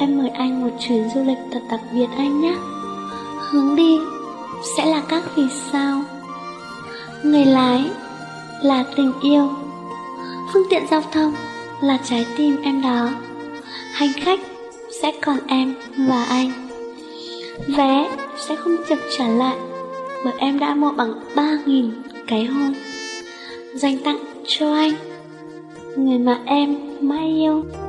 em mời anh một chuyến du lịch thật đặc biệt anh nhé. Hướng đi sẽ là các vì sao, người lái là tình yêu, phương tiện giao thông là trái tim em đó, hành khách sẽ còn em và anh. Vé sẽ không chậm trả lại, bởi em đã mua bằng 3.000 cái hôn, dành tặng cho anh, người mà em mãi yêu.